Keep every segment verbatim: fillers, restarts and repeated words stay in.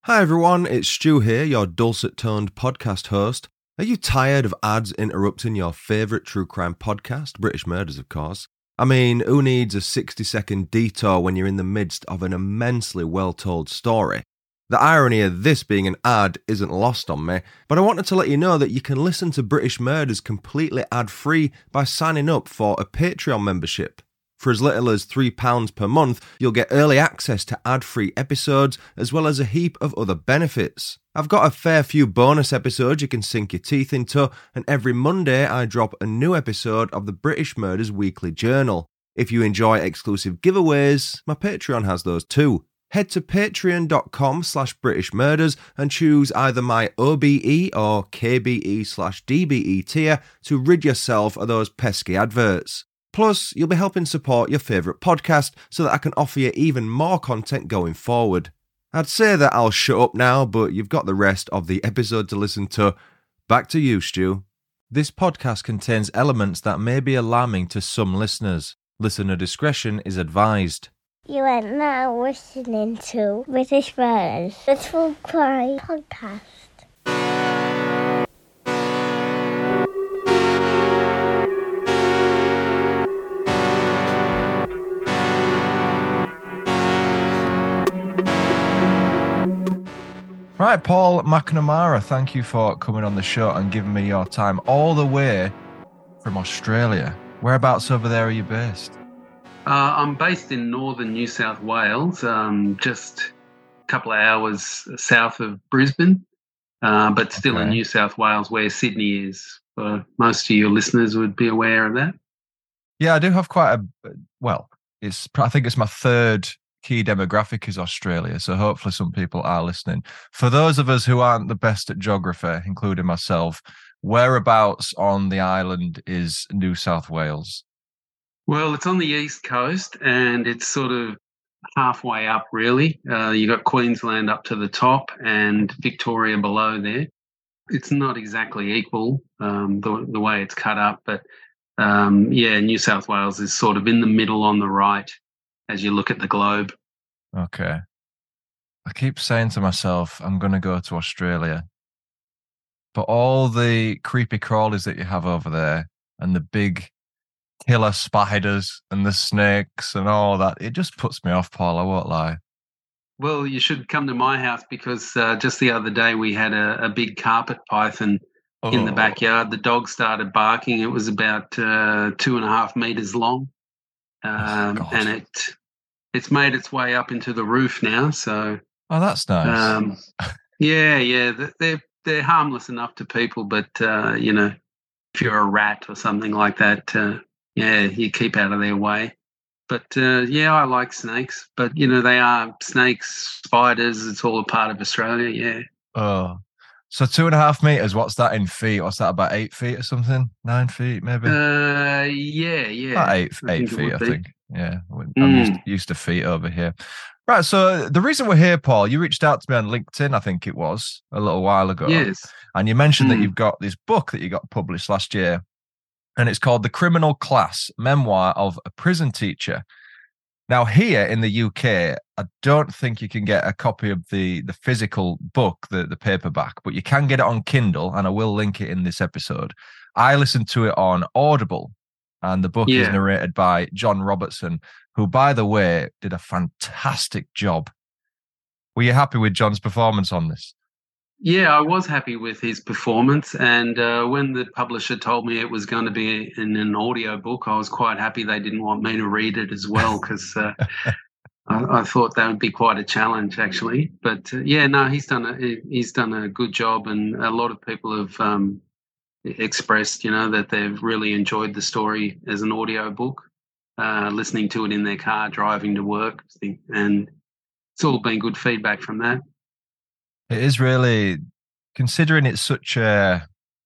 Hi everyone, it's Stu here, your dulcet-toned podcast host. Are you tired of ads interrupting your favourite true crime podcast, British Murders of course? I mean, who needs a sixty-second detour when you're in the midst of an immensely well-told story? The irony of this being an ad isn't lost on me, but I wanted to let you know that you can listen to British Murders completely ad-free by signing up for a Patreon membership. For as little as three pounds per month, you'll get early access to ad-free episodes, as well as a heap of other benefits. I've got a fair few bonus episodes you can sink your teeth into, and every Monday I drop a new episode of the British Murders Weekly Journal. If you enjoy exclusive giveaways, my Patreon has those too. Head to patreon.com slash British Murders and choose either my O B E or K B E slash D B E tier to rid yourself of those pesky adverts. Plus, you'll be helping support your favourite podcast so that I can offer you even more content going forward. I'd say that I'll shut up now, but you've got the rest of the episode to listen to. Back to you, Stu. This podcast contains elements that may be alarming to some listeners. Listener discretion is advised. You are now listening to British Murders, the True Crime Podcast. Right, Paul McNamara, thank you for coming on the show and giving me your time all the way from Australia. Whereabouts over there are you based? Uh, I'm based in northern New South Wales, um, just a couple of hours south of Brisbane, uh, but still okay. in New South Wales where Sydney is. Uh, most of your listeners would be aware of that. Yeah, I do have quite a, well, it's I think it's my third key demographic is Australia, so hopefully some people are listening. For those of us who aren't the best at geography, including myself, whereabouts on the island is New South Wales? Well, it's on the east coast and it's sort of halfway up, really. Uh, you got Queensland up to the top and Victoria below there. It's not exactly equal, um, the, the way it's cut up, but um, yeah, New South Wales is sort of in the middle on the right as you look at the globe. Okay. I keep saying to myself, I'm going to go to Australia. But all the creepy crawlies that you have over there and the big killer spiders and the snakes and all that, it just puts me off, Paul, I won't lie. Well, you should come to my house because uh, just the other day we had a, a big carpet python oh. in the backyard. The dog started barking. It was about uh, two and a half metres long. Um, oh, and it it's made its way up into the roof now. So oh, that's nice. Um, yeah, yeah, they're they're harmless enough to people, but uh, you know, if you're a rat or something like that, uh, yeah, you keep out of their way. But uh, yeah, I like snakes, but you know, they are snakes, spiders. It's all a part of Australia. Yeah. Oh. So two and a half meters. What's that in feet? What's that, about eight feet or something? Nine feet, maybe. Uh, yeah, yeah. About eight, I eight feet, I think. Yeah, I'm mm. used, used to feet over here. Right. So the reason we're here, Paul, you reached out to me on LinkedIn, I think it was a little while ago. Yes. And you mentioned mm. that you've got this book that you got published last year, and it's called "The Criminal Class: Memoir of a Prison Teacher." Now, here in the U K, I don't think you can get a copy of the, the physical book, the, the paperback, but you can get it on Kindle, and I will link it in this episode. I listened to it on Audible, and the book yeah. is narrated by John Robertson, who, by the way, did a fantastic job. Were you happy with John's performance on this? Yeah, I was happy with his performance, and uh, when the publisher told me it was going to be in an audio book, I was quite happy they didn't want me to read it as well, because uh, I, I thought that would be quite a challenge, actually. But uh, yeah, no, he's done a he's done a good job, and a lot of people have um, expressed, you know, that they've really enjoyed the story as an audio book, uh, listening to it in their car, driving to work, and it's all been good feedback from that. It is really, considering it's such a,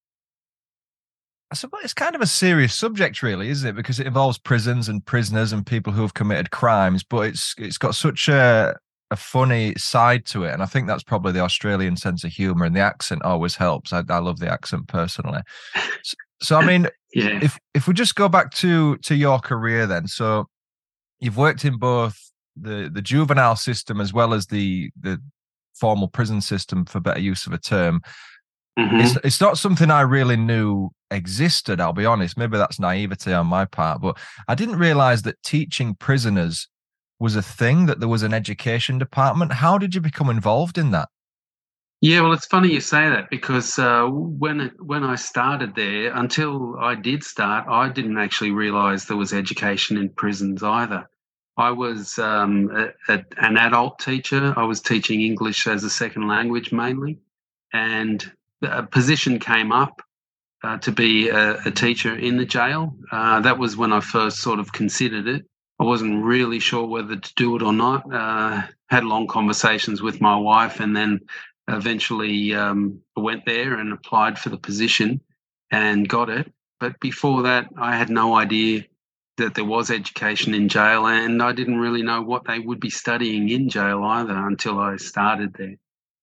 I suppose it's kind of a serious subject, really, isn't it? Because it involves prisons and prisoners and people who have committed crimes, but it's it's got such a, a funny side to it. And I think that's probably the Australian sense of humour, and the accent always helps. I, I love the accent personally. So, so I mean, yeah. if if we just go back to to your career then, so you've worked in both the, the juvenile system as well as the the formal prison system, for better use of a term. Mm-hmm. It's, it's not something I really knew existed, I'll be honest. Maybe that's naivety on my part, but I didn't realize that teaching prisoners was a thing, that there was an education department. How did you become involved in that? Yeah, well, it's funny you say that, because uh, when it, when I started there, until I did start, I didn't actually realise there was education in prisons either. I was um, a, a, an adult teacher. I was teaching English as a second language mainly, and a position came up uh, to be a, a teacher in the jail. Uh, that was when I first sort of considered it. I wasn't really sure whether to do it or not. Uh, had long conversations with my wife, and then eventually um, went there and applied for the position and got it. But before that, I had no idea that there was education in jail, and I didn't really know what they would be studying in jail either until I started there.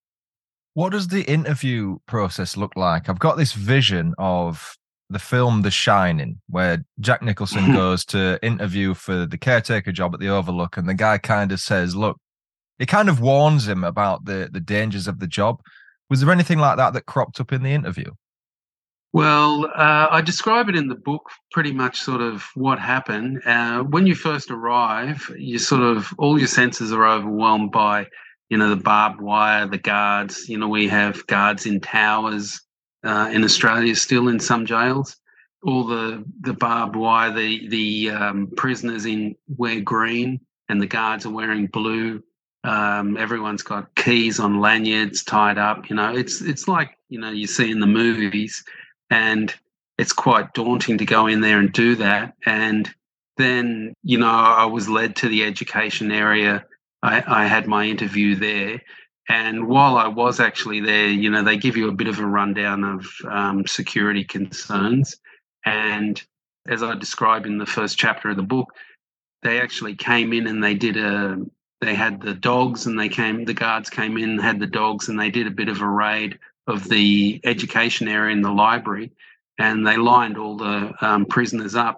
What does the interview process look like? I've got this vision of the film The Shining, where Jack Nicholson goes to interview for the caretaker job at the Overlook, and the guy kind of says, look, he kind of warns him about the, the dangers of the job. Was there anything like that that cropped up in the interview? Well, uh, I describe it in the book, pretty much sort of what happened. Uh, when you first arrive, you sort of, all your senses are overwhelmed by, you know, the barbed wire, the guards. You know, we have guards in towers uh, in Australia still in some jails. All the, the barbed wire, the, the um, prisoners in wear green and the guards are wearing blue. Um, everyone's got keys on lanyards tied up. You know, it's it's like, you know, you see in the movies, and it's quite daunting to go in there and do that. And then, you know, I was led to the education area. I, I had my interview there. And while I was actually there, you know, they give you a bit of a rundown of um, security concerns. And as I describe in the first chapter of the book, they actually came in and they did a... They had the dogs, and they came. The guards came in, had the dogs, and they did a bit of a raid of the education area in the library, and they lined all the um, prisoners up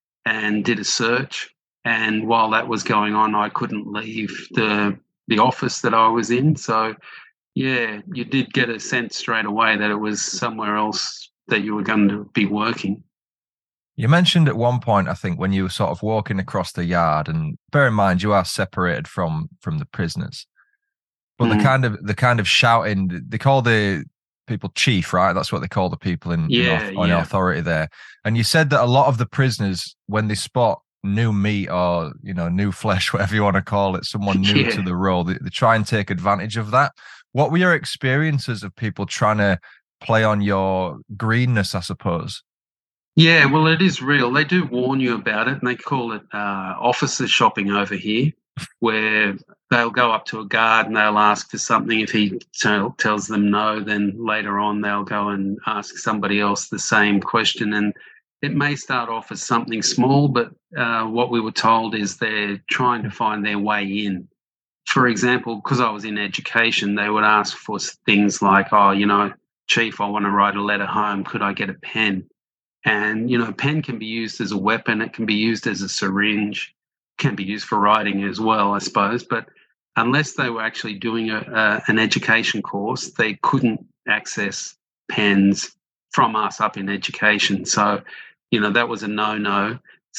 and did a search. And while that was going on, I couldn't leave the the office that I was in. So, yeah, you did get a sense straight away that it was somewhere else that you were going to be working. You mentioned at one point, I think, when you were sort of walking across the yard, and bear in mind you are separated from from the prisoners, but mm. the kind of the kind of shouting, they call the people chief, right? That's what they call the people in, yeah, in on yeah. authority there. And you said that a lot of the prisoners, when they spot new meat or, you know, new flesh, whatever you want to call it, someone new yeah. to the role, they, they try and take advantage of that. What were your experiences of people trying to play on your greenness, I suppose? Yeah, well, it is real. They do warn you about it, and they call it uh, officer shopping over here, where they'll go up to a guard and they'll ask for something. If he t- tells them no, then later on they'll go and ask somebody else the same question. And it may start off as something small, but uh, what we were told is they're trying to find their way in. For example, because I was in education, they would ask for things like, oh, you know, Chief, I want to write a letter home. Could I get a pen? And, you know, a pen can be used as a weapon. It can be used as a syringe, can be used for writing as well, I suppose. But unless they were actually doing a, a, an education course, they couldn't access pens from us up in education. So, you know, that was a no-no.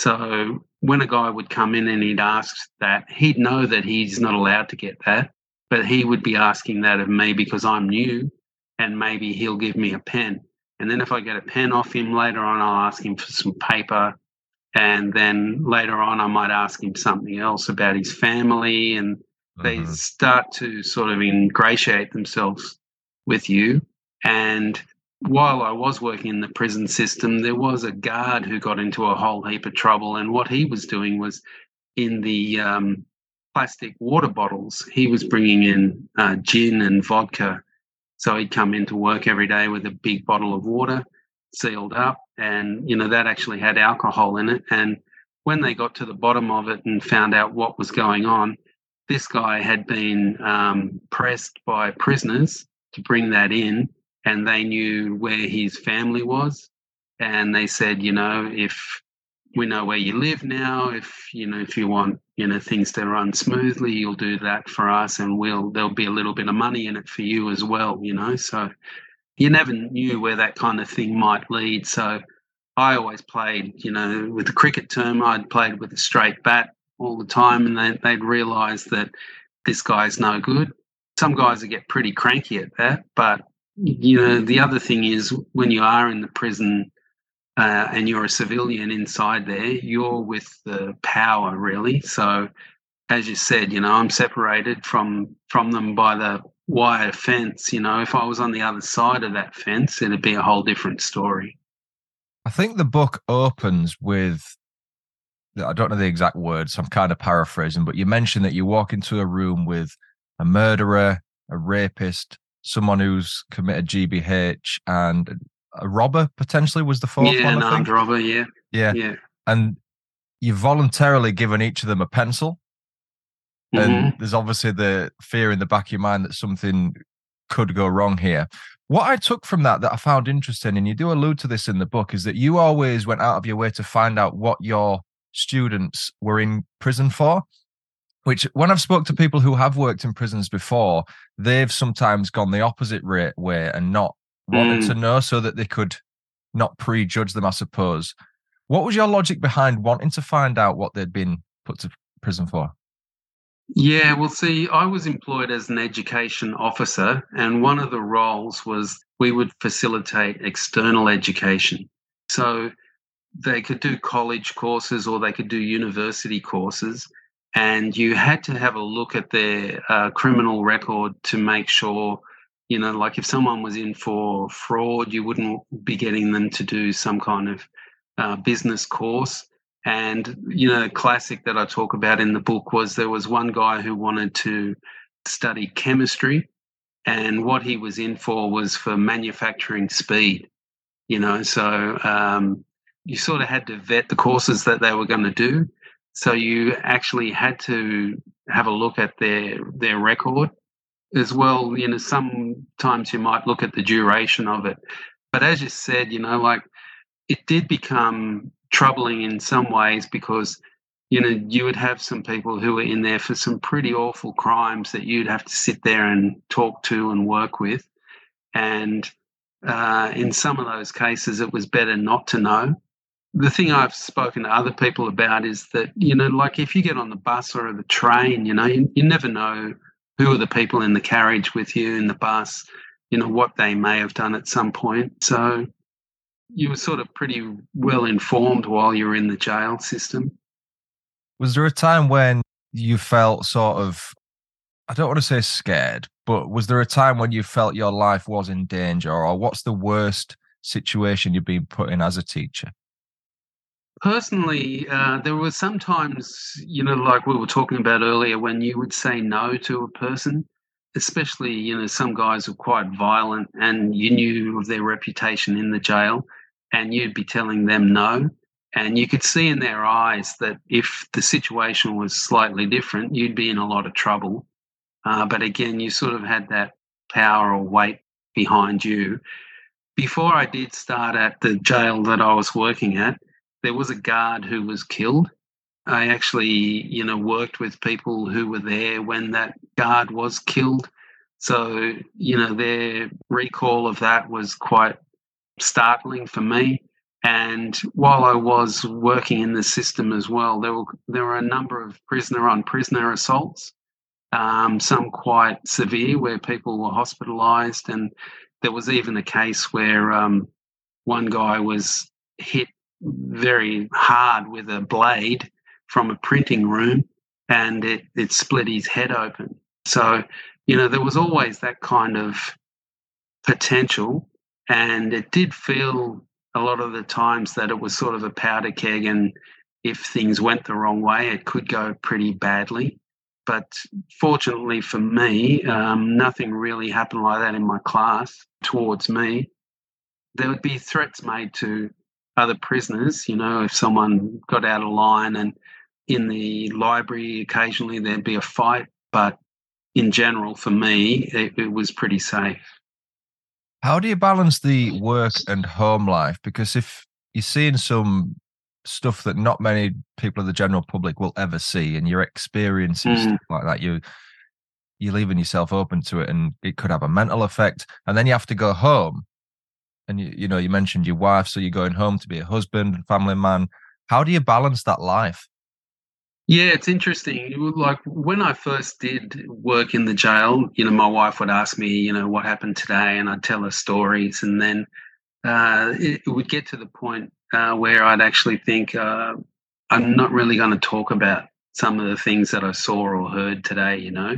So when a guy would come in and he'd ask that, he'd know that he's not allowed to get that, but he would be asking that of me because I'm new, and maybe he'll give me a pen. And then if I get a pen off him later on, I'll ask him for some paper. And then later on, I might ask him something else about his family. And mm-hmm. they start to sort of ingratiate themselves with you. And while I was working in the prison system, there was a guard who got into a whole heap of trouble. And what he was doing was in the um, plastic water bottles, he was bringing in uh, gin and vodka. So he'd come into work every day with a big bottle of water sealed up, and, you know, that actually had alcohol in it. And when they got to the bottom of it and found out what was going on, this guy had been um, pressed by prisoners to bring that in, and they knew where his family was. And they said, you know, if we know where you live now, if, you know, if you want, you know, things to run smoothly, you'll do that for us, and we'll there'll be a little bit of money in it for you as well, you know. So you never knew where that kind of thing might lead. So I always played, you know, with the cricket term, I'd played with a straight bat all the time, and they, they'd realise that this guy's no good. Some guys would get pretty cranky at that, but, you know, the other thing is when you are in the prison uh, and you're a civilian inside there, you're with the power, really. So, as you said, you know, I'm separated from from them by the wire fence. You know, if I was on the other side of that fence, it'd be a whole different story. I think the book opens with, I don't know the exact words, so I'm kind of paraphrasing, but you mentioned that you walk into a room with a murderer, a rapist, someone who's committed G B H, and a robber potentially was the fourth yeah, one, an I think. armed robber, yeah. Yeah. Yeah. And you've voluntarily given each of them a pencil. And Mm-hmm. there's obviously the fear in the back of your mind that something could go wrong here. What I took from that that I found interesting, and you do allude to this in the book, is that you always went out of your way to find out what your students were in prison for, which when I've spoke to people who have worked in prisons before, they've sometimes gone the opposite way and not wanted Mm. to know so that they could not prejudge them, I suppose. What was your logic behind wanting to find out what they'd been put to prison for? Yeah, well, see, I was employed as an education officer, and one of the roles was we would facilitate external education. So they could do college courses or they could do university courses, and you had to have a look at their uh, criminal record to make sure, you know, like if someone was in for fraud, you wouldn't be getting them to do some kind of uh, business course. And, you know, the classic that I talk about in the book was there was one guy who wanted to study chemistry, and what he was in for was for manufacturing speed, you know. So um, you sort of had to vet the courses that they were going to do. So you actually had to have a look at their their record as well. You know, sometimes you might look at the duration of it. But as you said, you know, like it did become troubling in some ways because, you know, you would have some people who were in there for some pretty awful crimes that you'd have to sit there and talk to and work with. And uh, in some of those cases, it was better not to know. The thing I've spoken to other people about is that, you know, like if you get on the bus or the train, you know, you, you never know who are the people in the carriage with you in the bus, you know, what they may have done at some point. So you were sort of pretty well informed while you were in the jail system. Was there a time when you felt sort of, I don't want to say scared, but was there a time when you felt your life was in danger, or what's the worst situation you've been put in as a teacher? Personally, uh, there were sometimes, you know, like we were talking about earlier, when you would say no to a person, especially, you know, some guys were quite violent and you knew of their reputation in the jail, and you'd be telling them no. And you could see in their eyes that if the situation was slightly different, you'd be in a lot of trouble. Uh, but again, you sort of had that power or weight behind you. Before I did start at the jail that I was working at, there was a guard who was killed. I actually, you know, worked with people who were there when that guard was killed. So, you know, their recall of that was quite startling for me. And while I was working in the system as well, there were there were a number of prisoner-on-prisoner assaults, um, some quite severe, where people were hospitalised, and there was even a case where um, one guy was hit very hard with a blade from a printing room, and it it split his head open. So, you know, there was always that kind of potential. And it did feel a lot of the times that it was sort of a powder keg, and if things went the wrong way, it could go pretty badly. But fortunately for me, um, nothing really happened like that in my class towards me. There would be threats made to other prisoners, you know, if someone got out of line, and in the library occasionally there'd be a fight. But in general, for me, it, it was pretty safe. How do you balance the work and home life? Because if you're seeing some stuff that not many people of the general public will ever see, and you're experiencing Mm. stuff like that. You you're leaving yourself open to it, and it could have a mental effect. And then you have to go home, and you you know you mentioned your wife, so you're going home to be a husband and family man. How do you balance that life? Yeah, it's interesting. It was like when I first did work in the jail, you know, my wife would ask me, you know, what happened today, and I'd tell her stories, and then uh, it, it would get to the point uh, where I'd actually think uh, I'm not really going to talk about some of the things that I saw or heard today. You know,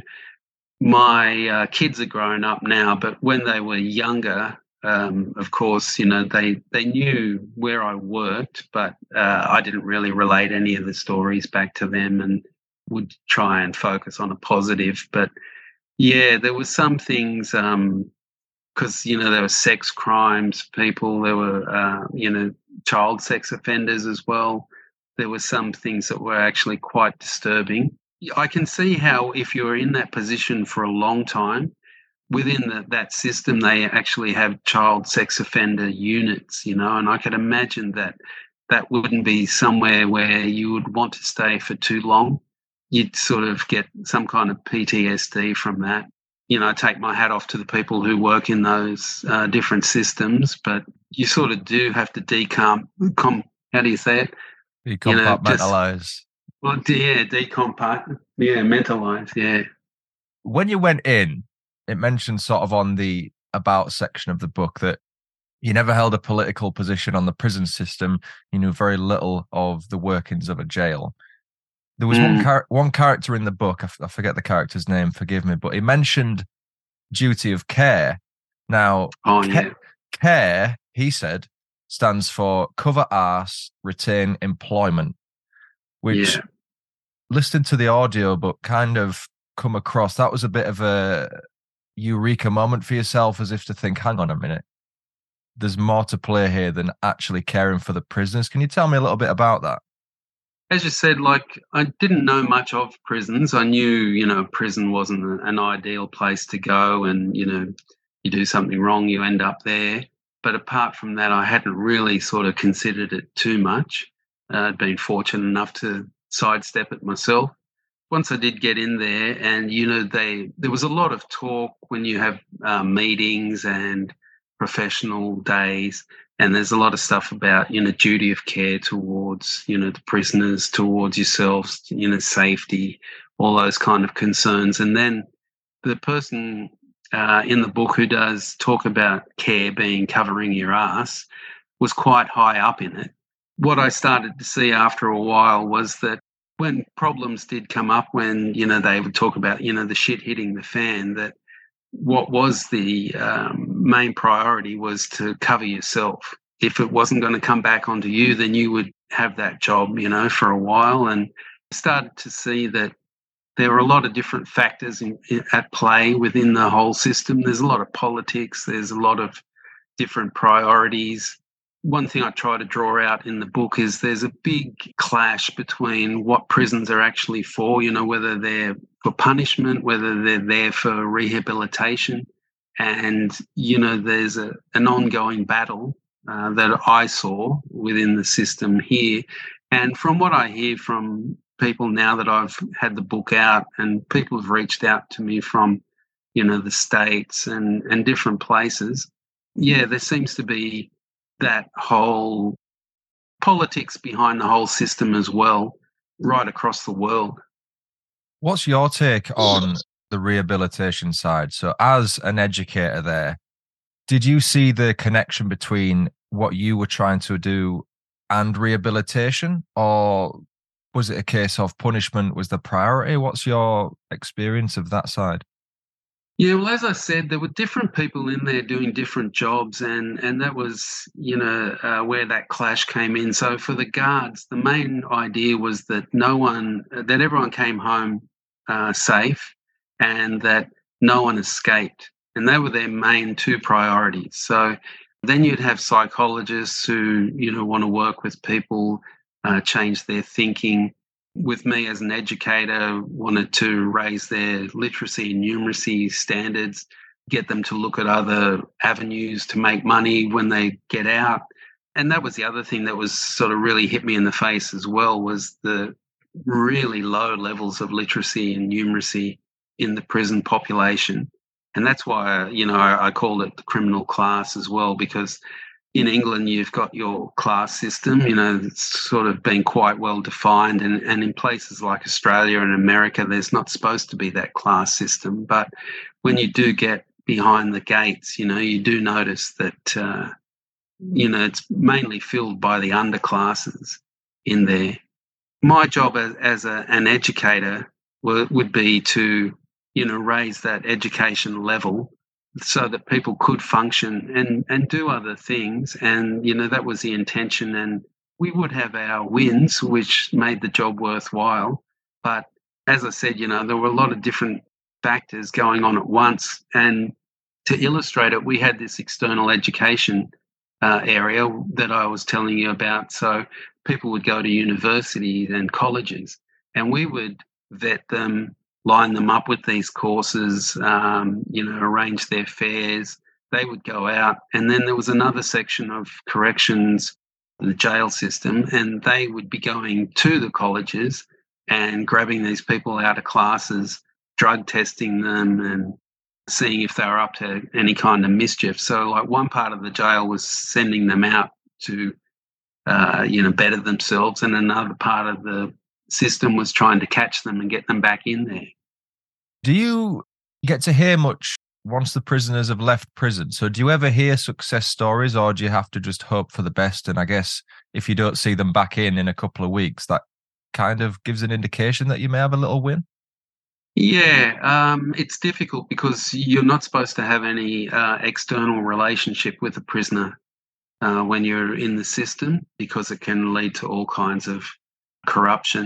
my uh, kids are grown up now, but when they were younger, um, of course, you know, they, they knew where I worked, but uh, I didn't really relate any of the stories back to them and would try and focus on a positive. But yeah, there were some things, um, because, you know, there were sex crimes, people, there were, uh, you know, child sex offenders as well. There were some things that were actually quite disturbing. I can see how if you're in that position for a long time, within the, that system, they actually have child sex offender units, you know, and I could imagine that that wouldn't be somewhere where you would want to stay for too long. You'd sort of get some kind of P T S D from that. You know, I take my hat off to the people who work in those uh, different systems, but you sort of do have to decom, com, how do you say it? Decompartmentalize. You know, just, well, yeah, decompart, yeah, mentalize, yeah. When you went in, it mentioned sort of on the about section of the book that you never held a political position on the prison system. You knew very little of the workings of a jail. There was mm. one, char- one character in the book, I, f- I forget the character's name, forgive me, but he mentioned duty of care. Now, oh, ca- yeah. care, he said, stands for cover arse, retain employment, which, yeah. listening to the audio book, kind of come across, that was a bit of a eureka moment for yourself, as if to think, hang on a minute, there's more to play here than actually caring for the prisoners. Can you tell me a little bit about that? As you said, like, I didn't know much of prisons. I knew, you know, prison wasn't an ideal place to go, and, you know, you do something wrong, you end up there. But apart from that, I hadn't really sort of considered it too much. Uh, I'd been fortunate enough to sidestep it myself. Once I did get in there, and, you know, they there was a lot of talk when you have uh, meetings and professional days, and there's a lot of stuff about, you know, duty of care towards, you know, the prisoners, towards yourselves, you know, safety, all those kind of concerns. And then the person uh, in the book who does talk about care being covering your ass was quite high up in it. What I started to see after a while was that when problems did come up, when, you know, they would talk about, you know, the shit hitting the fan, that what was the um, main priority was to cover yourself. If it wasn't going to come back onto you, then you would have that job, you know, for a while. And I started to see that there were a lot of different factors in, in, at play within the whole system. There's a lot of politics. There's a lot of different priorities. One thing I try to draw out in the book is there's a big clash between what prisons are actually for, you know, whether they're for punishment, whether they're there for rehabilitation. And, you know, there's a, an ongoing battle uh, that I saw within the system here. And from what I hear from people now that I've had the book out, and people have reached out to me from, you know, the States and, and different places, yeah, there seems to be that whole politics behind the whole system as well, right across the world. What's your take on the rehabilitation side? So as an educator there, did you see the connection between what you were trying to do and rehabilitation, or was it a case of punishment was the priority? What's your experience of that side? Yeah, well, as I said, there were different people in there doing different jobs, and, and that was, you know, uh, where that clash came in. So for the guards, the main idea was that no one, that everyone came home uh, safe, and that no one escaped. And they were their main two priorities. So then you'd have psychologists who, you know, want to work with people, uh, change their thinking. With me as an educator, wanted to raise their literacy and numeracy standards, get them to look at other avenues to make money when they get out. and that was the other thing that was sort of really hit me in the face as well, was the really low levels of literacy and numeracy in the prison population. And that's why, you know, I, I called it the criminal class as well, because in England, you've got your class system, you know, it's sort of been quite well defined. And, and in places like Australia and America, there's not supposed to be that class system. But when you do get behind the gates, you know, you do notice that, uh, you know, it's mainly filled by the underclasses in there. My job as, as a, an educator w- would be to, you know, raise that education level so that people could function and, and do other things. And, you know, that was the intention. And we would have our wins, which made the job worthwhile. But as I said, you know, there were a lot of different factors going on at once. And to illustrate it, we had this external education uh, area that I was telling you about. So people would go to universities and colleges, and we would vet them, line them up with these courses, um, you know, arrange their fares. They would go out. And then there was another section of corrections, the jail system, and they would be going to the colleges and grabbing these people out of classes, drug testing them and seeing if they were up to any kind of mischief. So like one part of the jail was sending them out to, uh, you know, better themselves, and another part of the system was trying to catch them and get them back in there. Do you get to hear much once the prisoners have left prison? So do you ever hear success stories, or do you have to just hope for the best? And I guess if you don't see them back in in a couple of weeks, that kind of gives an indication that you may have a little win? Yeah, um, it's difficult because you're not supposed to have any uh, external relationship with a prisoner uh, when you're in the system, because it can lead to all kinds of corruption.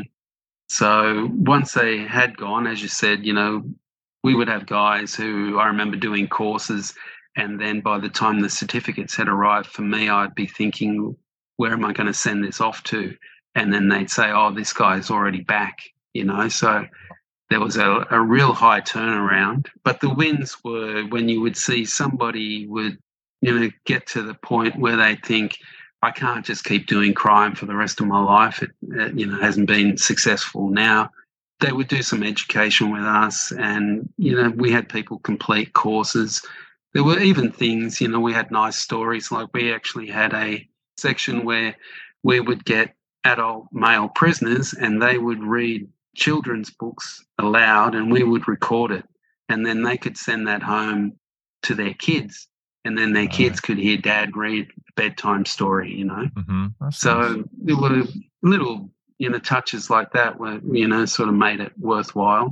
So once they had gone, as you said, you know, we would have guys who I remember doing courses, and then by the time the certificates had arrived for me, I'd be thinking, where am I going to send this off to? And then they'd say, oh, this guy's already back, you know. So there was a, a real high turnaround. But the wins were when you would see somebody would, you know, get to the point where they think, I can't just keep doing crime for the rest of my life. It, it, you know, hasn't been successful now. They would do some education with us, and, you know, we had people complete courses. There were even things, you know, we had nice stories. Like we actually had a section where we would get adult male prisoners and they would read children's books aloud, and we would record it. And then they could send that home to their kids. And then their kids could hear dad read a bedtime story, you know. Mm-hmm. So nice. There were little, you know, touches like that where, you know, sort of made it worthwhile.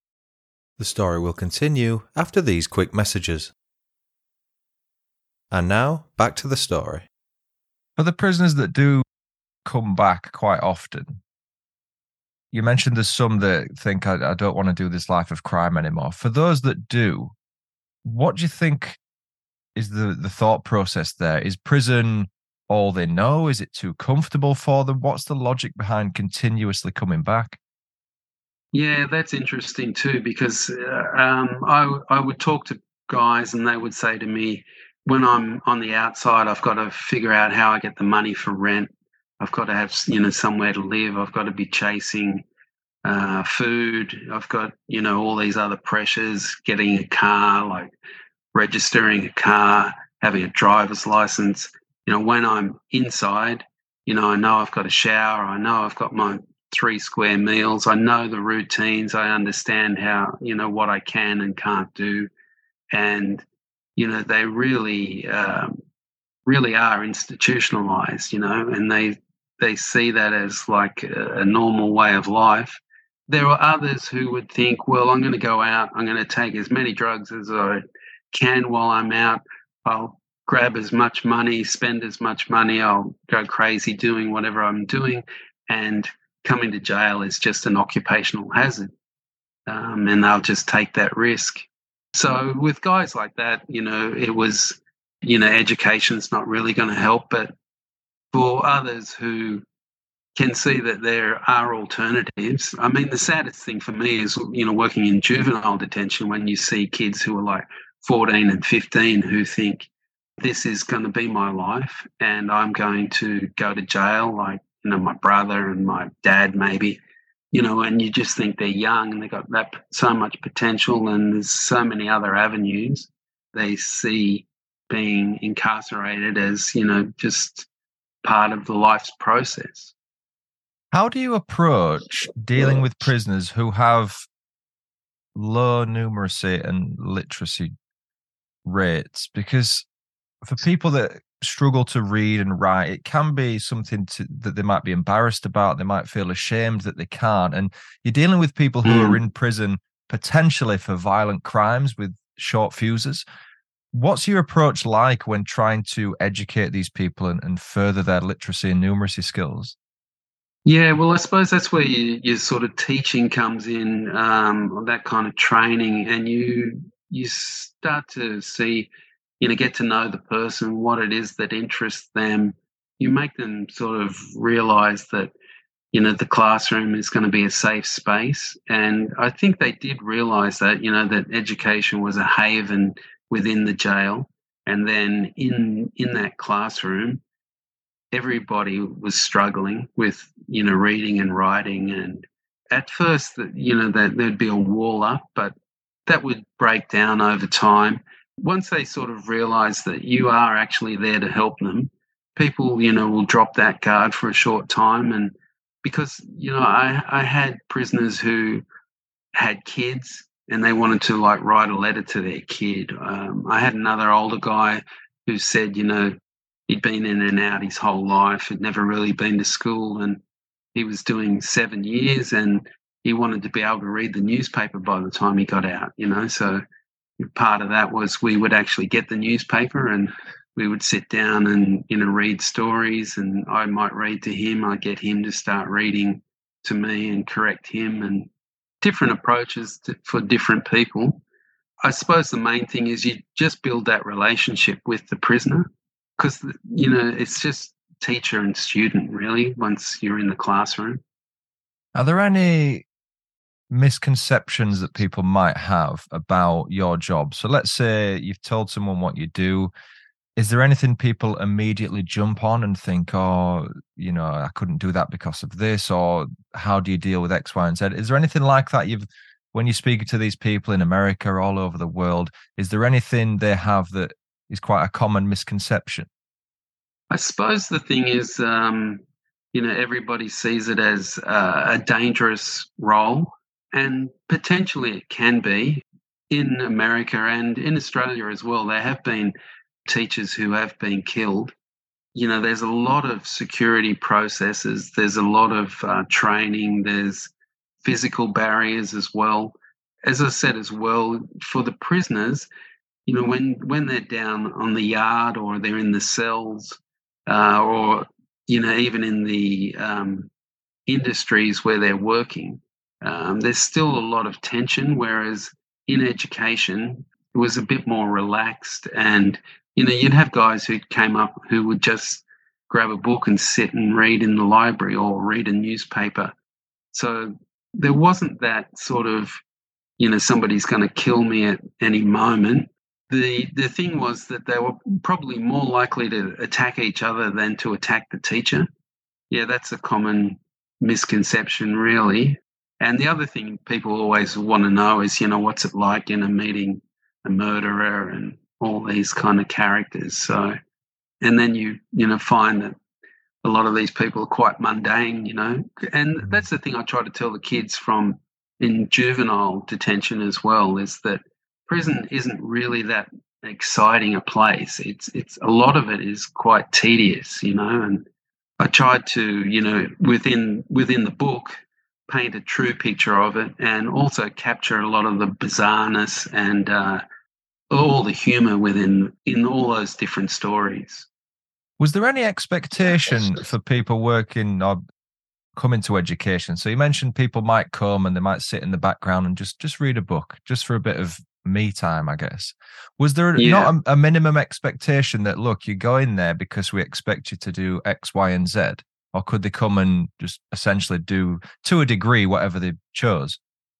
The story will continue after these quick messages. And now, back to the story. For the prisoners that do come back quite often, you mentioned there's some that think, I, I don't want to do this life of crime anymore. For those that do, what do you think is the, the thought process there? Is prison all they know? Is it too comfortable for them? What's the logic behind continuously coming back? Yeah, that's interesting too, because uh, um, I, I would talk to guys and they would say to me, when I'm on the outside, I've got to figure out how I get the money for rent. I've got to have, you know, somewhere to live. I've got to be chasing uh, food. I've got, you know, all these other pressures, getting a car, like registering a car, having a driver's license. You know, when I'm inside, you know, I know I've got a shower. I know I've got my three square meals. I know the routines. I understand how, you know, what I can and can't do. And, you know, they really, um, really are institutionalized, you know, and they, they see that as like a, a normal way of life. There are others who would think, well, I'm going to go out. I'm going to take as many drugs as I can while I'm out. I'll grab as much money, spend as much money. I'll go crazy doing whatever I'm doing. And coming to jail is just an occupational hazard. Um, and they'll just take that risk. So with guys like that, you know, it was, you know, education's not really going to help. But for others who can see that there are alternatives, I mean, the saddest thing for me is, you know, working in juvenile detention when you see kids who are like fourteen and fifteen who think, this is going to be my life and I'm going to go to jail, like, you know, my brother and my dad maybe, you know, and you just think they're young and they've got that so much potential and there's so many other avenues they see being incarcerated as, you know, just part of the life's process. How do you approach dealing with prisoners who have low numeracy and literacy rates? Because for people that struggle to read and write, it can be something to, that they might be embarrassed about. They might feel ashamed that they can't. And you're dealing with people who mm. are in prison potentially for violent crimes with short fuses. What's your approach like when trying to educate these people and, and further their literacy and numeracy skills? Yeah, well, I suppose that's where you, your sort of teaching comes in, um, that kind of training, and you you start to see, you know, get to know the person, what it is that interests them. You make them sort of realise that, you know, the classroom is going to be a safe space. And I think they did realise that, you know, that education was a haven within the jail. And then in in that classroom, everybody was struggling with, you know, reading and writing. And at first, you know, that there'd be a wall up, but that would break down over time. Once they sort of realise that you are actually there to help them, people, you know, will drop that guard for a short time. And because, you know, I, I had prisoners who had kids and they wanted to, like, write a letter to their kid. Um, I had another older guy who said, you know, he'd been in and out his whole life, had never really been to school, and he was doing seven years and he wanted to be able to read the newspaper by the time he got out, you know. So part of that was we would actually get the newspaper and we would sit down and, you know, read stories, and I might read to him. I'd get him to start reading to me and correct him, and different approaches to, for different people. I suppose the main thing is you just build that relationship with the prisoner, because, you know, it's just teacher and student really once you're in the classroom. Are there any misconceptions that people might have about your job? So let's say you've told someone what you do. Is there anything people immediately jump on and think, oh, you know, I couldn't do that because of this, or how do you deal with X, Y, and Z? Is there anything like that you've, when you speak to these people in America, all over the world, is there anything they have that is quite a common misconception? I suppose the thing is, um, you know, everybody sees it as uh, a dangerous role, and potentially it can be. In America and in Australia as well, there have been teachers who have been killed. You know, there's a lot of security processes, there's a lot of uh, training, there's physical barriers as well. As I said as well, for the prisoners, you know, when, when they're down on the yard or they're in the cells, uh, or, you know, even in the um, industries where they're working, um, there's still a lot of tension, whereas in education, it was a bit more relaxed. And, you know, you'd have guys who came up who would just grab a book and sit and read in the library or read a newspaper. So there wasn't that sort of, you know, somebody's going to kill me at any moment. The the thing was that they were probably more likely to attack each other than to attack the teacher. Yeah, that's a common misconception, really. And the other thing people always want to know is, you know, what's it like, you know, meeting a murderer and all these kind of characters. So, and then you, you know, find that a lot of these people are quite mundane, you know. And that's the thing I try to tell the kids from in juvenile detention as well, is that prison isn't really that exciting a place. It's it's a lot of it is quite tedious, you know. And I tried to, you know, within within the book, paint a true picture of it, and also capture a lot of the bizarreness and uh, all the humour within in all those different stories. Was there any expectation for people working or coming to education? So you mentioned people might come and they might sit in the background and just just read a book, just for a bit of me time, I guess. Was there yeah. not a, a minimum expectation that, look, you go in there because we expect you to do X, Y, and Z? Or could they come and just essentially do, to a degree, whatever they chose?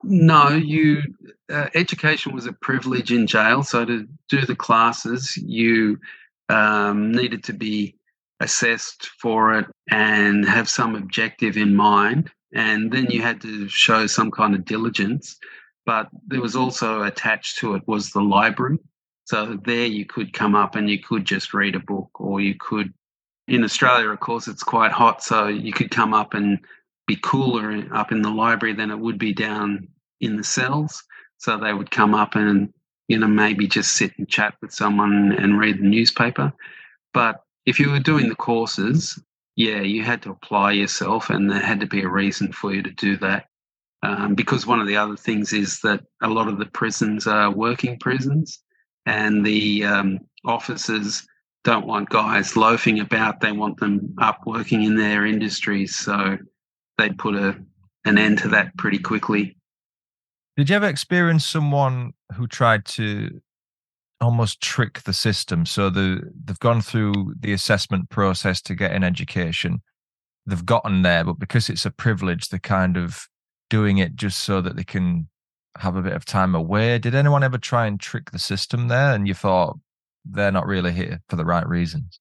No, you uh, education was a privilege in jail. So to do the classes, you um, needed to be assessed for it and have some objective in mind, and then you had to show some kind of diligence. But there was also attached to it was the library. So there you could come up and you could just read a book, or you could, in Australia, of course, it's quite hot, so you could come up and be cooler up in the library than it would be down in the cells. So they would come up and, you know, maybe just sit and chat with someone and read the newspaper. But if you were doing the courses, yeah, you had to apply yourself, and there had to be a reason for you to do that. Um, because one of the other things is that a lot of the prisons are working prisons, and the um, officers don't want guys loafing about. They want them up working in their industries. So they'd put a, an end to that pretty quickly. Did you ever experience someone who tried to almost trick the system? So the, they've gone through the assessment process to get an education. They've gotten there, but because it's a privilege, they're kind of doing it just so that they can have a bit of time away. Did anyone ever try and trick the system there, and you thought they're not really here for the right reasons?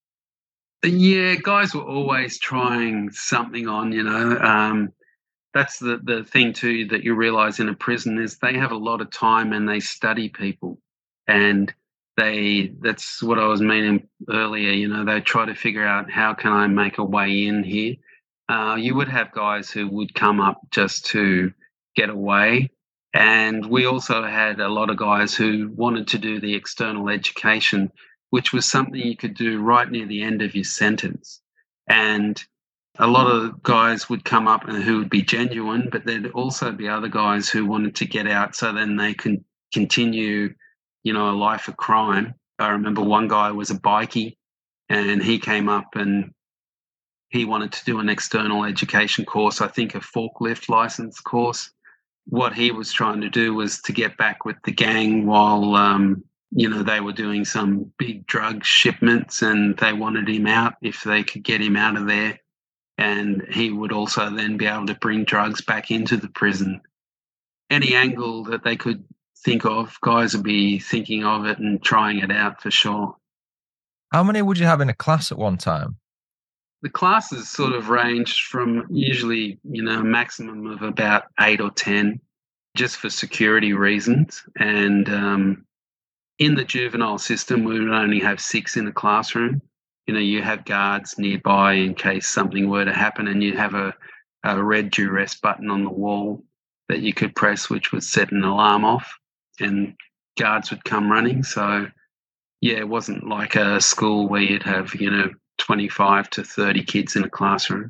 Yeah, guys were always trying something on, you know. Um, that's the, the thing too that you realise in a prison is they have a lot of time and they study people. And they that's what I was meaning earlier, you know, they try to figure out how can I make a way in here. Uh, you would have guys who would come up just to get away. And we also had a lot of guys who wanted to do the external education, which was something you could do right near the end of your sentence. And a lot of guys would come up and who would be genuine, but there'd also be other guys who wanted to get out so then they could continue, you know, a life of crime. I remember one guy was a bikie, and he came up and he wanted to do an external education course, I think a forklift license course. What he was trying to do was to get back with the gang while, um, you know, they were doing some big drug shipments, and they wanted him out if they could get him out of there. And he would also then be able to bring drugs back into the prison. Any angle that they could think of, guys would be thinking of it and trying it out for sure. How many would you have in a class at one time? The classes sort of ranged from usually, you know, a maximum of about eight or ten, just for security reasons. And um, in the juvenile system, we would only have six in a classroom. You know, you have guards nearby in case something were to happen, and you'd have a, a red duress button on the wall that you could press, which would set an alarm off, and guards would come running. So, yeah, it wasn't like a school where you'd have, you know, twenty-five to thirty kids in a classroom.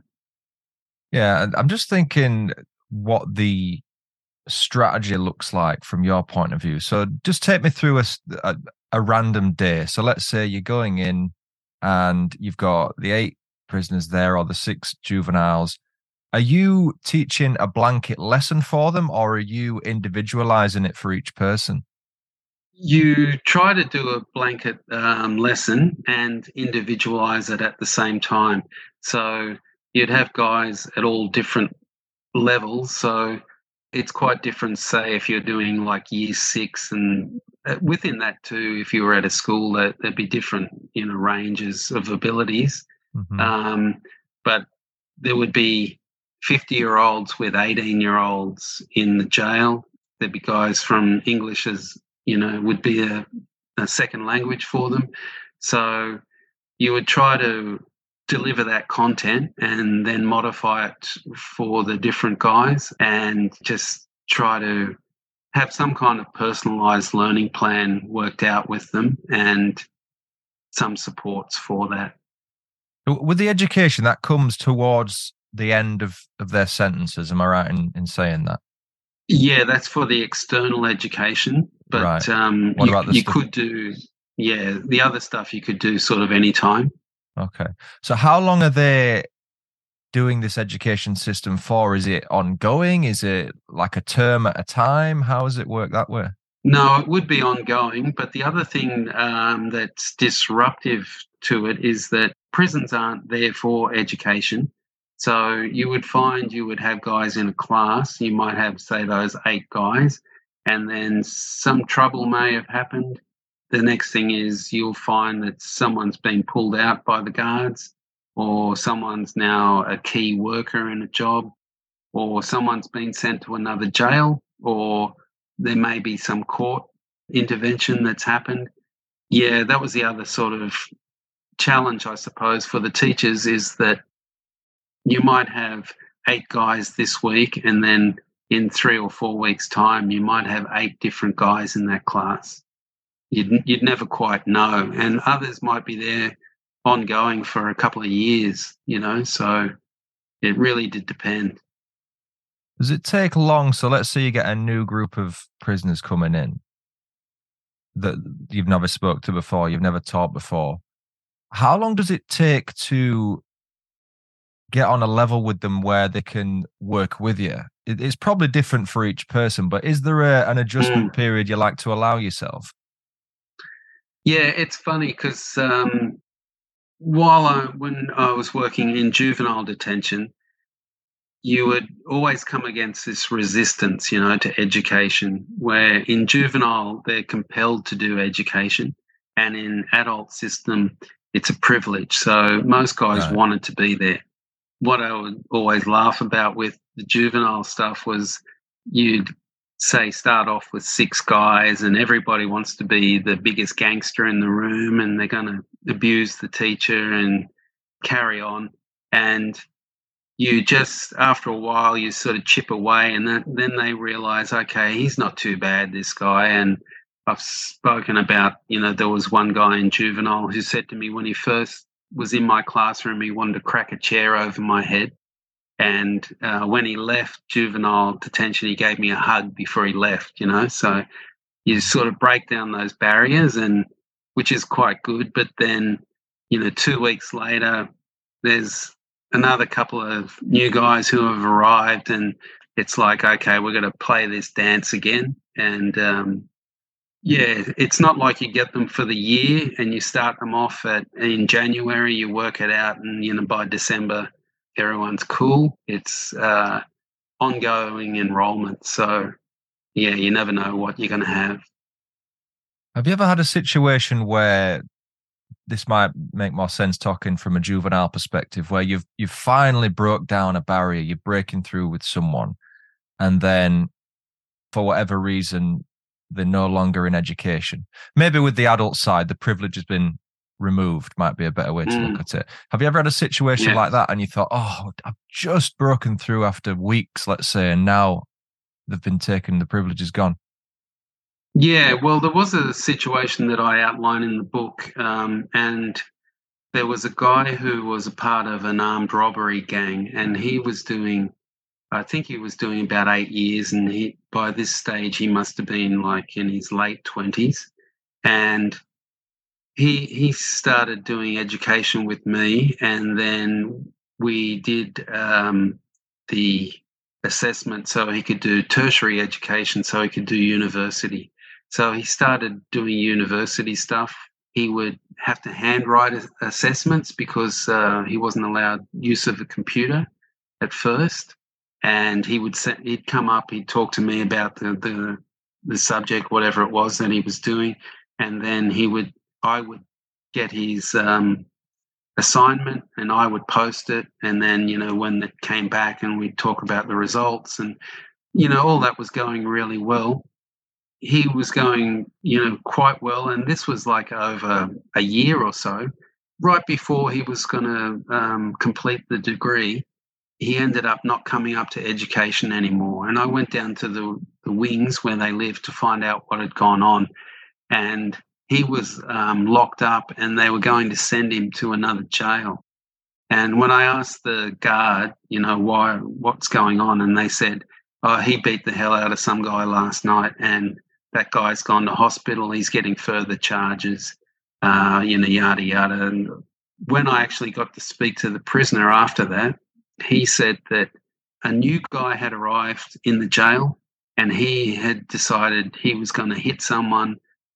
Yeah, I'm just thinking what the strategy looks like from your point of view. So just take me through a, a, a random day. So let's say you're going in and you've got the eight prisoners there, or the six juveniles. Are you teaching a blanket lesson for them, or are you individualizing it for each person? You try to do a blanket um, lesson and individualize it at the same time. So you'd have guys at all different levels. So it's quite different, say, if you're doing like year six, and within that too, if you were at a school, that there'd be different, you know, ranges of abilities. Mm-hmm. Um, but there would be fifty-year-olds with eighteen-year-olds in the jail. There'd be guys from English as, you know, would be a, a second language for them. So you would try to deliver that content and then modify it for the different guys, and just try to have some kind of personalised learning plan worked out with them and some supports for that. With the education, that comes towards the end of, of their sentences. Am I right in, in saying that? Yeah, that's for the external education. But right. um, what you, about the you stuff? could do, yeah, the other stuff you could do sort of any time. Okay. So how long are they doing this education system for? Is it ongoing? Is it like a term at a time? How does it work that way? No, it would be ongoing. But the other thing um, that's disruptive to it is that prisons aren't there for education. So you would find you would have guys in a class, you might have, say, those eight guys, and then some trouble may have happened. The next thing is you'll find that someone's been pulled out by the guards, or someone's now a key worker in a job, or someone's been sent to another jail, or there may be some court intervention that's happened. Yeah, that was the other sort of challenge, I suppose, for the teachers, is that you might have eight guys this week, and then in three or four weeks' time, you might have eight different guys in that class. You'd, you'd never quite know. And others might be there ongoing for a couple of years, you know, so it really did depend. Does it take long? So let's say you get a new group of prisoners coming in that you've never spoke to before, you've never taught before. How long does it take to get on a level with them where they can work with you? It's probably different for each person, but is there a, an adjustment mm. period you like to allow yourself? Yeah, it's funny because um, while I, when I was working in juvenile detention, you would always come against this resistance, you know, to education, where in juvenile, they're compelled to do education, and in adult system, it's a privilege. So most guys right. wanted to be there. What I would always laugh about with the juvenile stuff was you'd say start off with six guys and everybody wants to be the biggest gangster in the room, and they're going to abuse the teacher and carry on. And you just, after a while, you sort of chip away, and then, then they realize, okay, he's not too bad, this guy. And I've spoken about, you know, there was one guy in juvenile who said to me when he first was in my classroom, he wanted to crack a chair over my head. And uh, when he left juvenile detention, he gave me a hug before he left, you know. So you sort of break down those barriers, and which is quite good. But then, you know, two weeks later, there's another couple of new guys who have arrived, and it's like, okay, we're going to play this dance again. And um, yeah, it's not like you get them for the year and you start them off at in January, you work it out, and you know by December everyone's cool. It's uh, ongoing enrollment, so yeah, you never know what you're going to have. Have you ever had a situation where, this might make more sense talking from a juvenile perspective, where you've you've finally broke down a barrier, you're breaking through with someone, and then for whatever reason they're no longer in education? Maybe with the adult side, the privilege has been removed, might be a better way to mm. look at it. Have you ever had a situation yes. like that and you thought, oh, I've just broken through after weeks, let's say, and now they've been taken, the privilege is gone? Yeah, well, there was a situation that I outline in the book, um, and there was a guy who was a part of an armed robbery gang, and he was doing, I think he was doing about eight years, and he, by this stage he must have been like in his late twenties, and he he started doing education with me, and then we did um, the assessment so he could do tertiary education, so he could do university. So he started doing university stuff. He would have to handwrite assessments because uh, he wasn't allowed use of a computer at first. And he would set, he'd come up, he'd talk to me about the, the the subject, whatever it was that he was doing, and then he would, I would get his um, assignment and I would post it, and then you know when it came back and we'd talk about the results, and you know all that was going really well. He was going, you know, quite well, and this was like over a year or so. Right before he was going to um, complete the degree, he ended up not coming up to education anymore. And I went down to the, the wings where they lived to find out what had gone on. And he was um, locked up, and they were going to send him to another jail. And when I asked the guard, you know, why, what's going on, and they said, oh, he beat the hell out of some guy last night, and that guy's gone to hospital, he's getting further charges, uh, you know, yada, yada. And when I actually got to speak to the prisoner after that, he said that a new guy had arrived in the jail, and he had decided he was going to hit someone,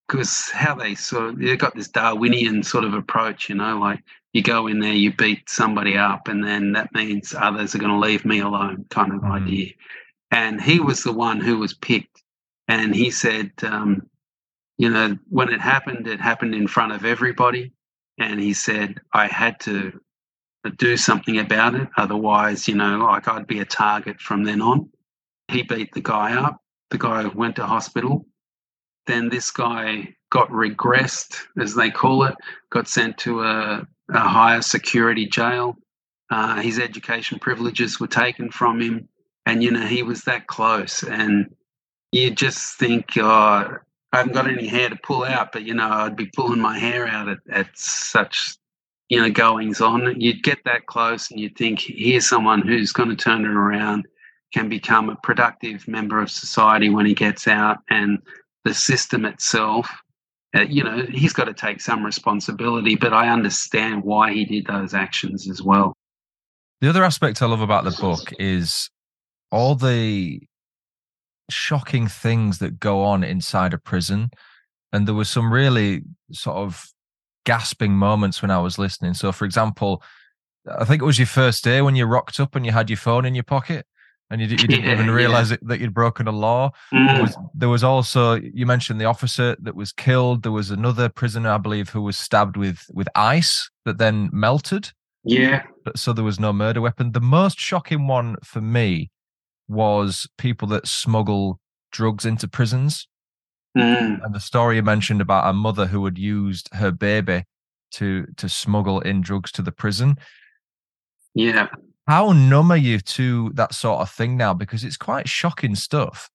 because how they sort of, they've got this Darwinian sort of approach, you know, like you go in there, you beat somebody up, and then that means others are going to leave me alone kind of Mm. idea. And he was the one who was picked. And he said, um, you know, when it happened, it happened in front of everybody. And he said, I had to do something about it. Otherwise, you know, like I'd be a target from then on. He beat the guy up. The guy went to hospital. Then this guy got regressed, as they call it, got sent to a, a higher security jail. Uh, his education privileges were taken from him. And, you know, he was that close. And you just think, oh, I haven't got any hair to pull out, but, you know, I'd be pulling my hair out at, at such, you know, goings on. You'd get that close and you'd think, here's someone who's going to turn it around, can become a productive member of society when he gets out. And the system itself, uh, you know, he's got to take some responsibility, but I understand why he did those actions as well. The other aspect I love about the book is all the shocking things that go on inside a prison. And there were some really sort of gasping moments when I was listening. So, for example, I think it was your first day when you rocked up and you had your phone in your pocket and you, you didn't Yeah, even realize yeah. it, that you'd broken a law. Mm. There was, there was also, you mentioned the officer that was killed. There was another prisoner, I believe, who was stabbed with, with ice that then melted. Yeah. So there was no murder weapon. The most shocking one for me was people that smuggle drugs into prisons. Mm. And the story you mentioned about a mother who had used her baby to to smuggle in drugs to the prison. Yeah. How numb are you to that sort of thing now? Because it's quite shocking stuff.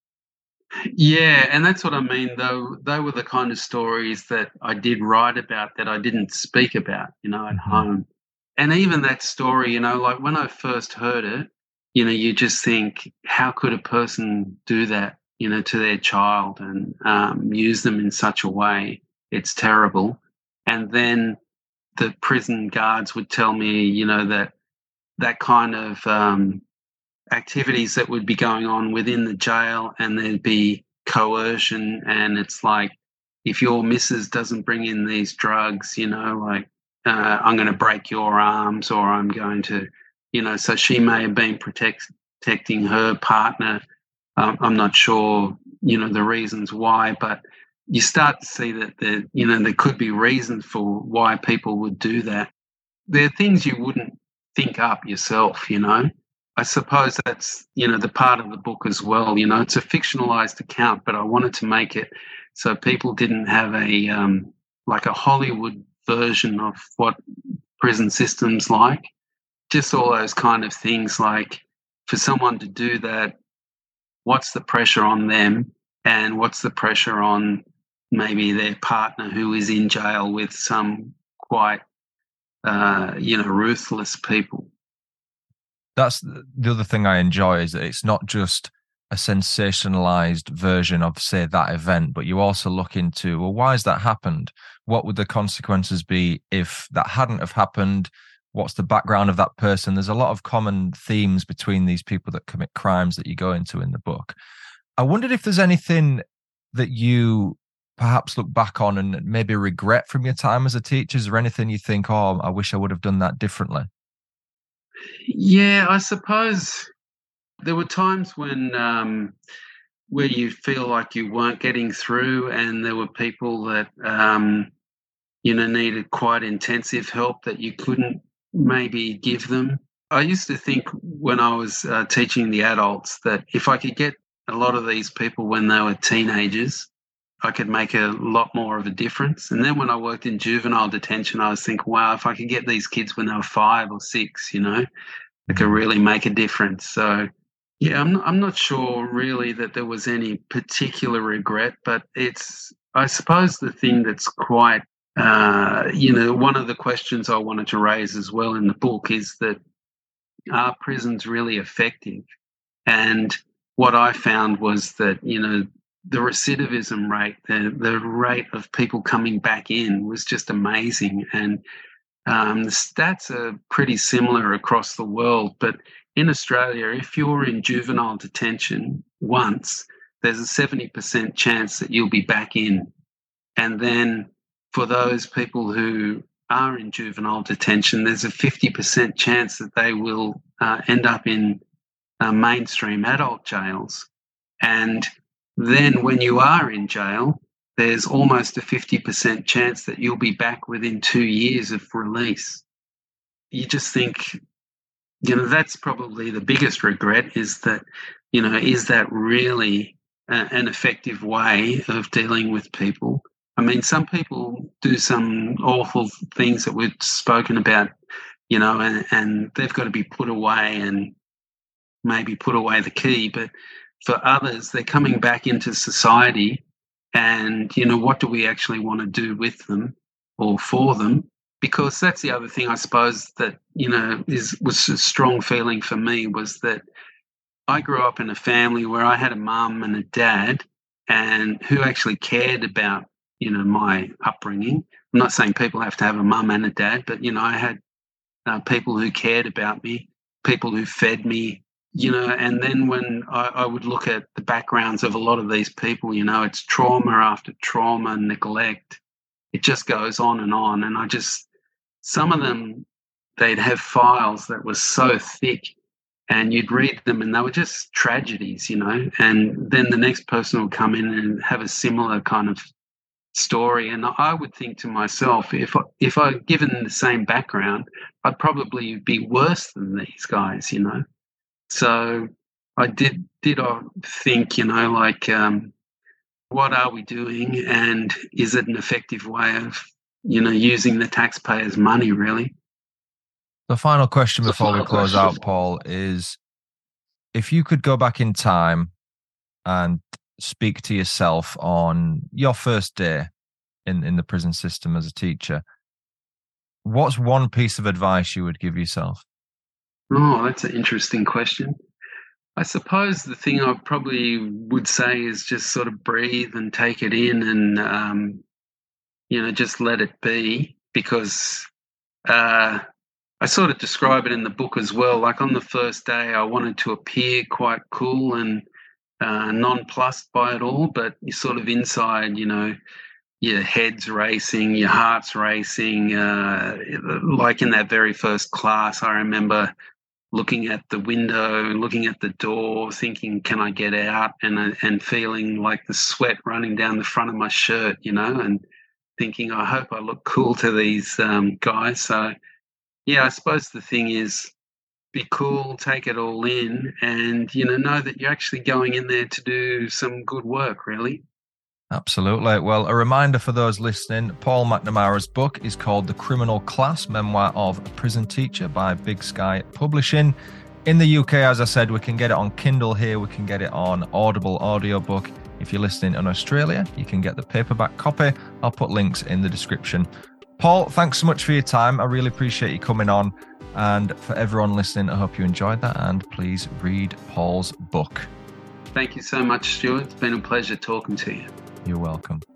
Yeah, and that's what I mean, though. They were the kind of stories that I did write about that I didn't speak about, you know, at Mm-hmm. home. And even that story, you know, like when I first heard it, you know, you just think, how could a person do that, you know, to their child and um, use them in such a way? It's terrible. And then the prison guards would tell me, you know, that that kind of um, activities that would be going on within the jail, and there'd be coercion, and it's like, if your missus doesn't bring in these drugs, you know, like uh, I'm going to break your arms, or I'm going to, you know, so she may have been protect, protecting her partner. Um, I'm not sure, you know, the reasons why, but you start to see that there, you know, there could be reasons for why people would do that. There are things you wouldn't think up yourself, you know. I suppose that's, you know, the part of the book as well. You know, it's a fictionalized account, but I wanted to make it so people didn't have a um, like a Hollywood version of what prison system's like. Just all those kind of things, like for someone to do that, what's the pressure on them, and what's the pressure on maybe their partner who is in jail with some quite, uh, you know, ruthless people. That's the other thing I enjoy, is that it's not just a sensationalized version of, say, that event, but you also look into, well, why has that happened? What would the consequences be if that hadn't have happened? What's the background of that person? There's a lot of common themes between these people that commit crimes that you go into in the book. I wondered if there's anything that you perhaps look back on and maybe regret from your time as a teacher. Is there anything you think, oh, I wish I would have done that differently? Yeah, I suppose there were times when um, where you feel like you weren't getting through, and there were people that um, you know needed quite intensive help that you couldn't maybe give them. I used to think when I was uh, teaching the adults that if I could get a lot of these people when they were teenagers, I could make a lot more of a difference. And then when I worked in juvenile detention, I was thinking, wow, if I could get these kids when they were five or six, you know, it could really make a difference. So, yeah, I'm not, I'm not sure really that there was any particular regret, but it's, I suppose, the thing that's quite, uh, you know, one of the questions I wanted to raise as well in the book is that, are prisons really effective? And what I found was that, you know, the recidivism rate, the, the rate of people coming back in was just amazing. And um, the stats are pretty similar across the world. But in Australia, if you're in juvenile detention once, there's a seventy percent chance that you'll be back in And then for those people who are in juvenile detention, there's a fifty percent chance that they will uh, end up in uh, mainstream adult jails. And then when you are in jail, there's almost a fifty percent chance that you'll be back within two years of release. You just think, you know, that's probably the biggest regret, is that, you know, is that really a, an effective way of dealing with people? I mean, some people do some awful things that we've spoken about, you know, and, and they've got to be put away and maybe put away the key. But for others, they're coming back into society, and, you know, what do we actually want to do with them or for them? Because that's the other thing, I suppose, that, you know, is was a strong feeling for me, was that I grew up in a family where I had a mum and a dad, and who actually cared about, you know, my upbringing. I'm not saying people have to have a mum and a dad, but, you know, I had uh, people who cared about me, people who fed me, you know, and then when I, I would look at the backgrounds of a lot of these people, you know, it's trauma after trauma, neglect. It just goes on and on. And I just, some of them, they'd have files that were so thick, and you'd read them and they were just tragedies, you know, and then the next person would come in and have a similar kind of story. And I would think to myself, if I, if I'd given the same background, I'd probably be worse than these guys, you know. So I did did I think, you know, like, um, what are we doing, and is it an effective way of, you know, using the taxpayers' money, really? The final question The before final we close question. out, Paul, is if you could go back in time and speak to yourself on your first day in, in the prison system as a teacher, what's one piece of advice you would give yourself? Oh, that's an interesting question. I suppose the thing I probably would say is just sort of breathe and take it in, and, um, you know, just let it be, because uh, I sort of describe it in the book as well. Like, on the first day, I wanted to appear quite cool and uh, nonplussed by it all, but you're sort of inside, you know, your head's racing, your heart's racing. Uh, like in that very first class, I remember looking at the window, looking at the door, thinking, can I get out? And and feeling like the sweat running down the front of my shirt, you know, and thinking, I hope I look cool to these um, guys. So, yeah, I suppose the thing is, be cool, take it all in, and, you know, know that you're actually going in there to do some good work, really. Absolutely. Well, a reminder for those listening, Paul McNamara's book is called The Criminal Class, Memoir of a Prison Teacher by Big Sky Publishing. In the U K, as I said, we can get it on Kindle here. We can get it on Audible audiobook. If you're listening in Australia, you can get the paperback copy. I'll put links in the description. Paul, thanks so much for your time. I really appreciate you coming on. And for everyone listening, I hope you enjoyed that. And please read Paul's book. Thank you so much, Stuart. It's been a pleasure talking to you. You're welcome.